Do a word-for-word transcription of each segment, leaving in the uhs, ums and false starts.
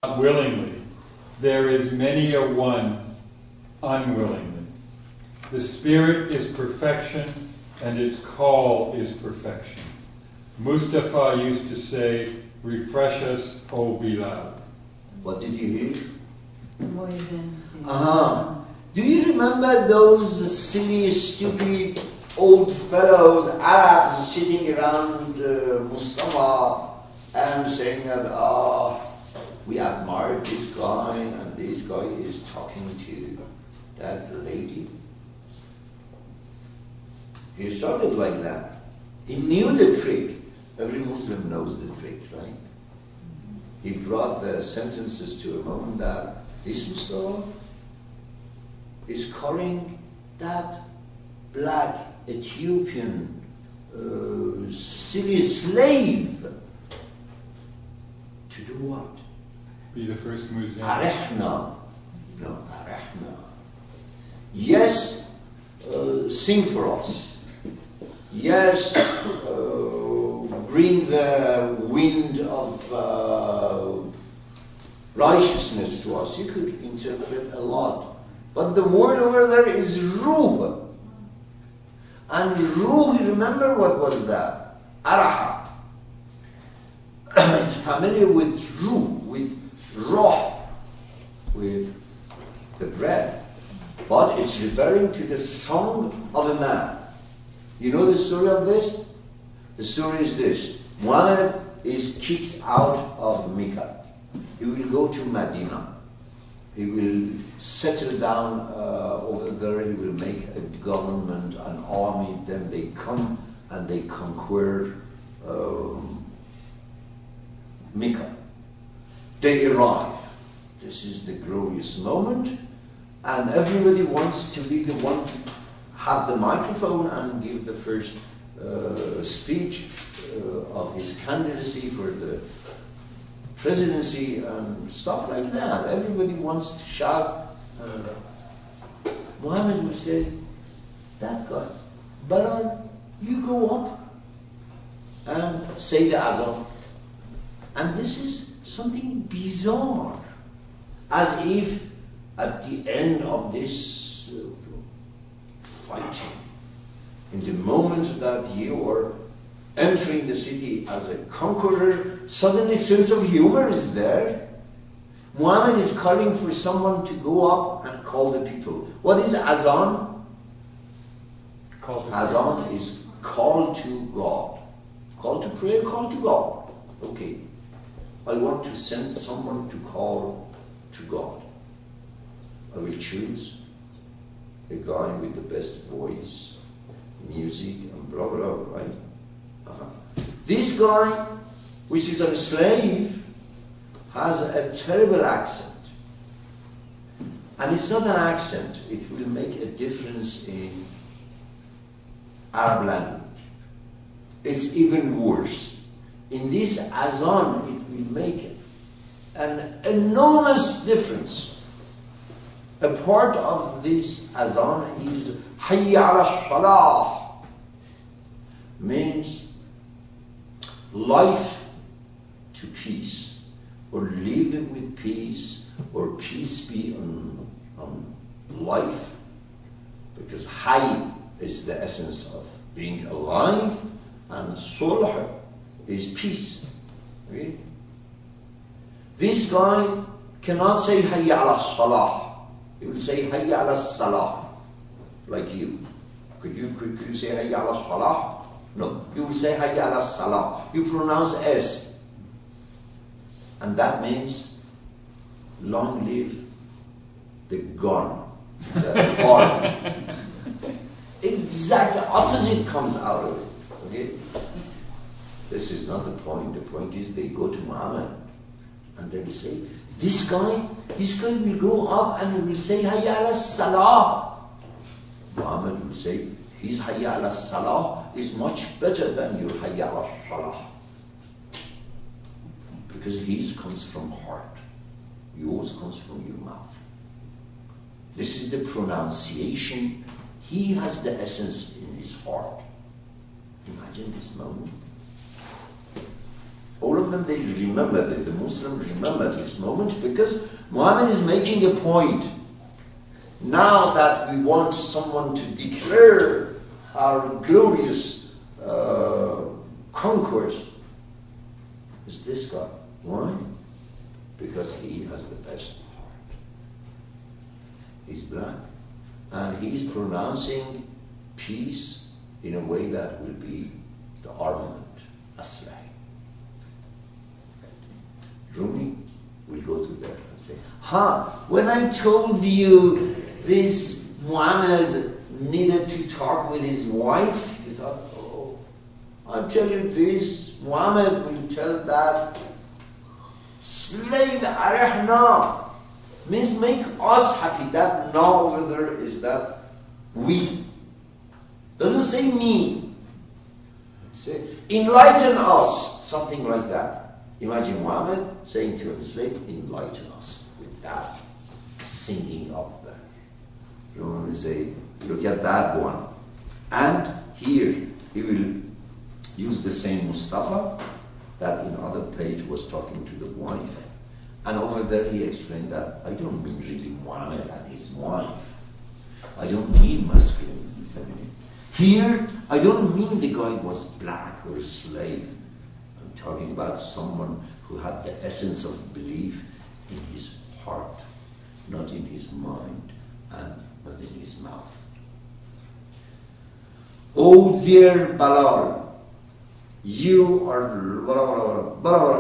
willingly. There is many a one unwillingly. The Spirit is perfection, and its call is perfection. Mustafa used to say, refresh us, O Bilal. What did you hear? Muezzin. Uh-huh. Do you remember those silly, stupid old fellows, Arabs, sitting around uh, Mustafa and saying that, ah, oh, we admire this guy and this guy is talking to that lady? He started like that. He knew the trick. Every Muslim knows the trick, right? He brought the sentences to a moment that this Mustafa is calling that black Ethiopian uh, silly slave to do what? Be the first muezzin. Arehna. No, Arehna. Yes, uh, sing for us. Yes, uh, bring the wind of uh, righteousness to us. You could interpret a lot. But the word over there is ruh. And ruh, remember what was that? Araha. It's familiar with ruh, with roh, with the breath. But it's referring to the song of a man. You know the story of this? The story is this. Muhammad is kicked out of Mecca. He will go to Medina. He will settle down uh, over there. He will make a government, an army. Then they come and they conquer um, Mecca. They arrive. This is the glorious moment. And everybody wants to be the one to have the microphone and give the first uh, speech uh, of his candidacy for the presidency and stuff like that. Everybody wants to shout. Uh, Muhammad would say, that guy, Bilal, you go up and say the azan. And this is something bizarre. As if at the end of this uh, fighting, in the moment that you are entering the city as a conqueror, suddenly sense of humor is there. Muhammad is calling for someone to go up and call the people. What is azan? Call to Azan prayer. Is call to God. Call to prayer, call to God. Okay. I want to send someone to call to God. I will choose a guy with the best voice, music, and blah, blah, blah, right? Uh-huh. This guy, which is a slave, has a terrible accent. And it's not an accent. It will make a difference in Arab language. It's even worse. In this azan, it will make an enormous difference. A part of this azan is Hayya ala salah, means life to peace, or living with peace, or peace be on, on life, because Hayy is the essence of being alive, and Sulh is peace. Okay? This guy cannot say Hayya ala salah. He will say Hayya ala salah, like you. Could you could, could you say Hayya ala salah? No, you will say Hayya ala salah. You pronounce S. And that means long live the gun, the heart. Exact opposite comes out of it. Okay? This is not the point. The point is they go to Muhammad and they will say, this guy, this guy will go up and he will say Hayya ala salah. Muhammad will say, his Hayya ala salah is much better than your Hayya ala salah. Because his comes from heart. Yours comes from your mouth. This is the pronunciation. He has the essence in his heart. Imagine this moment. all of them, they remember, the, the Muslims remember this moment because Muhammad is making a point. Now that we want someone to declare our glorious uh, conquest, is this guy. Why? Because he has the best heart. He's black. And he's pronouncing peace in a way that will be the armament, Aslah. Rumi will go to them and say, Ha, when I told you this Muhammad needed to talk with his wife, you thought, oh, I'll tell you this, Muhammad will tell that slave arihna means make us happy. That na over there is that we. Doesn't say me. Say enlighten us, something like that. Imagine Muhammad saying to a slave, enlighten us, with that singing up there. You want to say, look at that one. And here he will use the same Mustafa that in other page was talking to the wife. And over there he explained that I don't mean really Muhammad and his wife. I don't mean masculine and feminine. Here, I don't mean the guy was black or a slave. I'm talking about someone who had the essence of belief in his heart, not in his mind and not in his mouth. Oh dear Balal, you are long,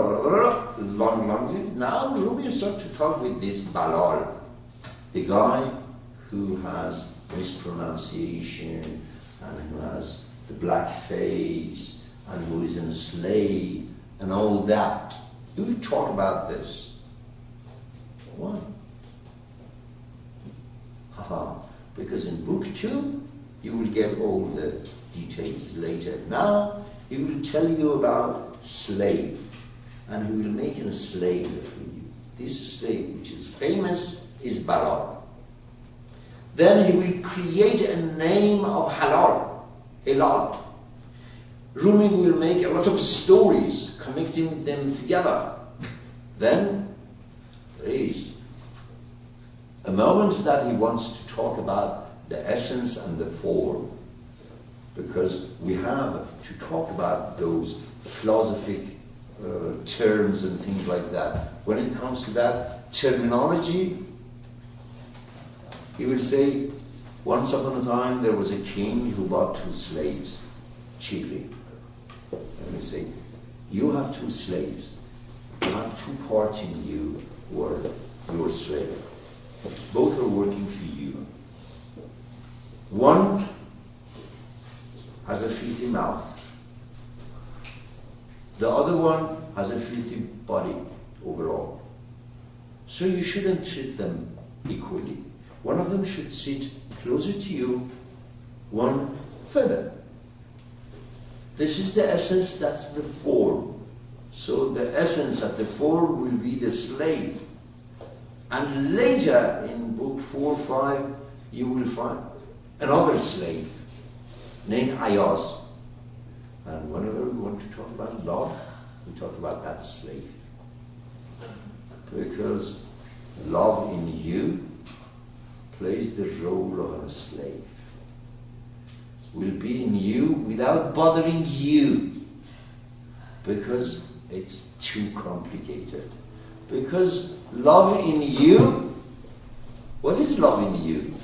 long. Now Rumi starts to talk with this Balal, the guy who has mispronunciation and who has the black face and who is enslaved and all that. Do we talk about this? Why? Haha, because in book two you will get all the details later. Now he will tell you about slave, and he will make a slave for you. This slave, which is famous, is Balal. Then he will create a name of halal, halal. Rumi will make a lot of stories connecting them together. Then there is a moment that he wants to talk about the essence and the form, because we have to talk about those philosophic uh, terms and things like that. When it comes to that terminology, he will say, once upon a time there was a king who bought two slaves cheaply. And we say, you have two slaves. You have two parts in you who are your slave. Both are working for you. One has a filthy mouth. The other one has a filthy body overall. So you shouldn't treat them equally. One of them should sit closer to you, one further. This is the essence, that's the form. So the essence at the form will be the slave. And later in book four, five, you will find another slave named Ayaz. And whenever we want to talk about love, we talk about that slave. Because love in you plays the role of a slave. Will be in you without bothering you, because it's too complicated. Because love in you, what is love in you?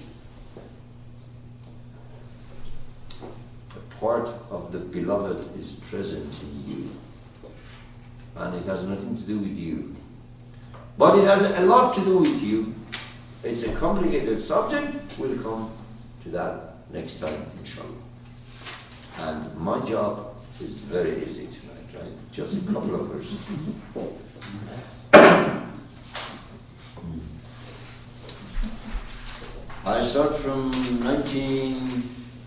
A part of the beloved is present in you, and it has nothing to do with you. But it has a lot to do with you. It's a complicated subject. We'll come to that next time, inshallah. And my job is very easy tonight, right? Just a couple of verses. I start from nineteen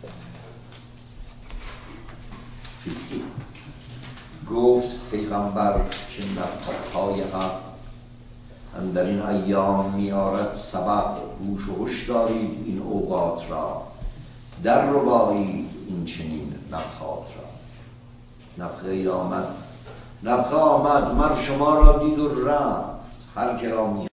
fifty. گفت پیغمبر که نفحات‌های حق اندر این ایام میارد سبق گوش و هوش دارید این اوقات را در ربایید این چنین نفحات را. نفخه آمد نفخه آمد مر شما را دید و رفت، هر که را می